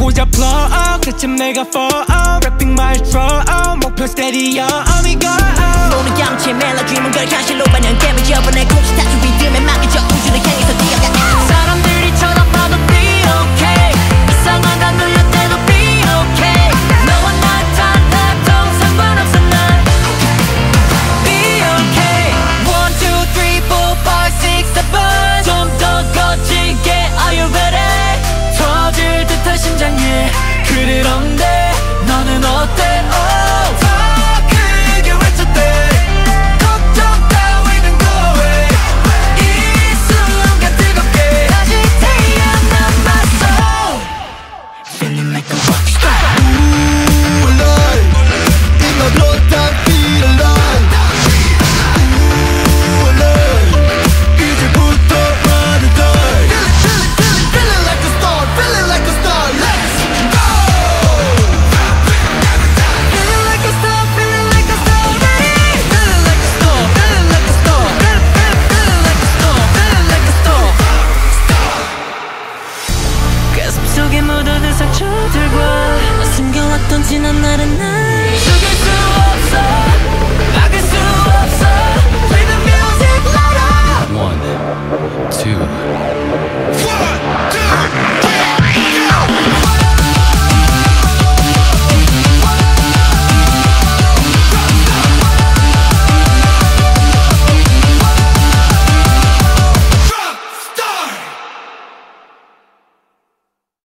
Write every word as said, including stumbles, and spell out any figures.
고작 flow 그쯤 내가 fall rapping my throw 목표 steady on we go 모든 양치의 멜로디는 걸 현실로 반영 깨물려 내 공식 타투 리듬에 맡겨져 우주를 향해서 뛰어가 사람들이 쳐다봐도 be okay 이상한 다 눌려대도 be okay 너와 나 달라도 상관없어 난 be okay one two three four five six seven 좀 더 거칠게 are you ready 터질 듯한 심장에 그리던데 너는 어때 oh 더 크게 외쳤대 걱정 따위는 go away 이 순간 뜨겁게 다시 태어나봤어 Feeling like a rockstar Ooh, alive In my blood I feel alive Ooh, alive 이제부터 ride or die Feeling, feeling, feeling like a star Feeling like a star Let's go Feeling like a star, feeling like a star Feeling like a star, feeling like a star Feeling, feeling, feeling like a star Feeling like a star 가슴 속에 묻어든 상처들과 숨겨왔던 지난 날은 나